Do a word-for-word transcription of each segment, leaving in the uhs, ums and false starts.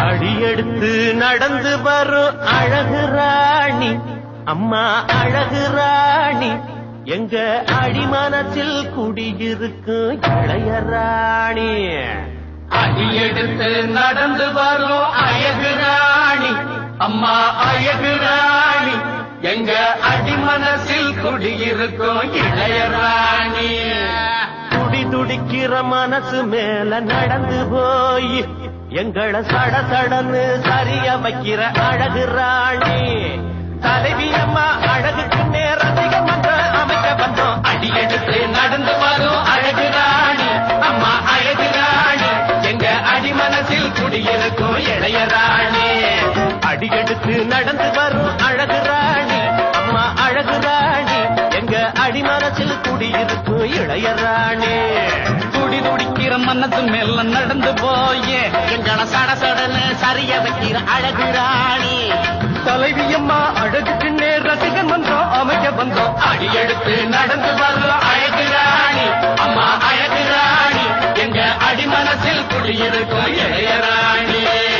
அடியெடுத்து நடந்து வரும் அழகு ராணி, அம்மா அழகு ராணி, எங்க அடிமனத்தில் குடியிருக்கும் இளைய ராணி. அடியெடுத்து நடந்து வரும் அழகு ராணி, அம்மா அழகு ராணி, எங்க அடிமனசில் குடியிருக்கும் இளைய ராணி. துடி துடிக்கிற மனசு மேல நடந்து போய் எங்களை சட சடன்னு சரிய வைக்கிற அழகு ராணி. தலைவி அம்மா அழகுக்கு நேரதிகம் அமைக்க வந்தோம். அடியெடுத்து நடந்து வரும் அழகு ராணி, அம்மா அழகு ராணி, எங்க அடிமனசில் குடியிருக்கும் இளைய ராணி. அடியெடுத்து நடந்து வரும் அழகு ராணி, அம்மா அழகு ராணி, எங்க அடிமனசில் குடியிருக்கும் இளைய ராணி. துடி துடிக்கிற மனசு மேல நடந்து போய் எங்களை சட சடன்னு சரிய வைக்கிற அழகு ராணி. தலைவி அம்மா அழகுக்கு நேர் ரசிகன் வந்தோம் அமைக்க வந்தோம். அடியெடுத்து நடந்து வரும் அழகு ராணி, அம்மா அழகு ராணி, எங்க அடிமனசில் குடியிருக்கும் இளைய ராணி.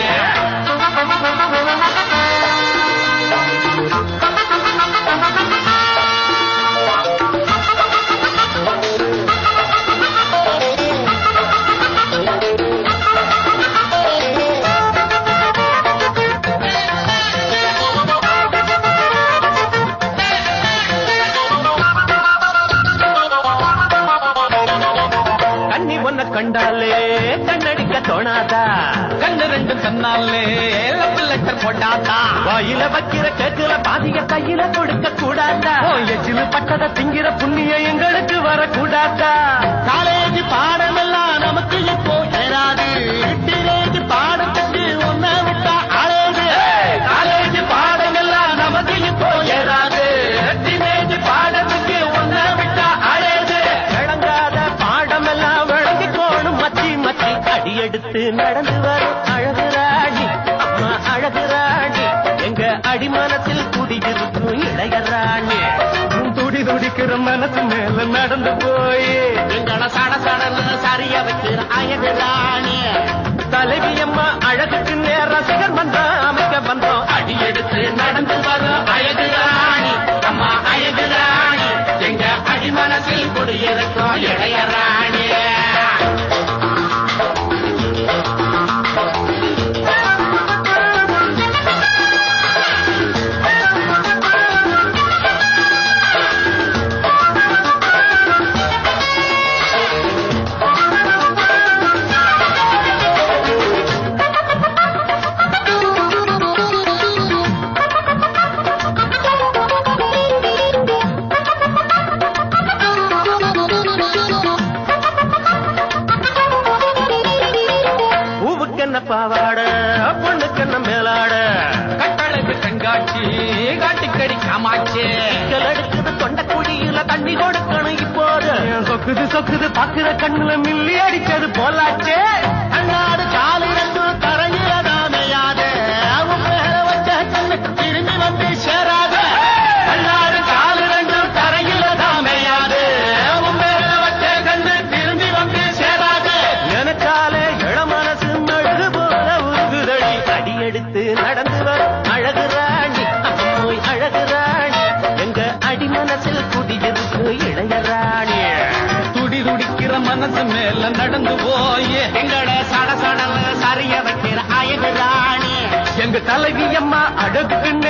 கண்டாலே கண்ணடிக்க தோணாதா, கண்ணு ரெண்டு கண்ணாலே லவ் லெட்டர் போட்டாதா, வாயில வைக்கிற கேக்குல பாதிய கையில கொடுக்க கூடாதா, எச்சிலு பட்டத திங்கிற புண்ணியம் எங்களுக்கு வரக்கூடாதா. காலேஜ் பாடம் எல்லாம் நமக்கு இப்போ ஏறாது, டீனேஜ் பாடத்துக்கு ஒன்ன விட்டா அழகு. காலேஜ் பாடம் எல்லாம் நமக்கு இப்போ ஏறாது, டீனேஜ் பாடத்துக்கு ஒன்ன விட்டா அழகு. விளங்காத பாடம் எல்லாம் விளங்கி கோணும் மச்சி மச்சி. அடியெடுத்து நடந்து வரும் அழகு ராணி, அம்மா அழகு ராணி, எங்க அடிமனத்தில் குடியிருக்கும் இளைய ராணி. துடி துடிக்கிற மனசு மேல நடந்து போய் எங்களை சட சடன்னு சரிய வைக்கிற அழகு ராணி. தலைவி அம்மா அழகுக்கு நேர ரசிகர் மன்றம் அமைக்க வந்தோம். அடியெடுத்து நடந்து வரும் அழகு ராணி, அம்மா அழகு ராணி, எங்க அடிமனசில் குடியிருக்கும் இளைய ராணி. பாவாட பொண்ணுக்கண்ண மேலாட, கட்டழகு கண்காட்சி காட்டிக்கடி காமாட்சி, எடுக்குது தொண்ட குழியில தண்ணி கொடுக்கணும். இப்போது சொக்குது சொக்குது பாக்குற கண்ணுல மில்லி அடிச்சது போலாச்சே. கண்ணாடு காலு ரெண்டும் தரையில தாமையாது, அவன் மேல வச்ச கண்ணு திரும்பி வந்து சேராது. கண்ணாடு காலு ரெண்டும் தரையில தாமையாது, அவன் மேல வச்ச கண்ணு திரும்பி வந்து சேராது. எனக்காலே இளமனசு மெழுகு போல உருகுதடி. அடியெடுத்து நடந்து வரும் அழகு ராணி, அம்மோய் அழகு ராணி, எங்க அடிமனசில் குடியிருக்கு இளைய ராணி. துடி துடிக்கிற மனசு மேல நடந்து போய் எங்கட சட சடல சரிய வைக்கிற அழகு ராணி. எங்க தலைவி அம்மா அழகுக்கு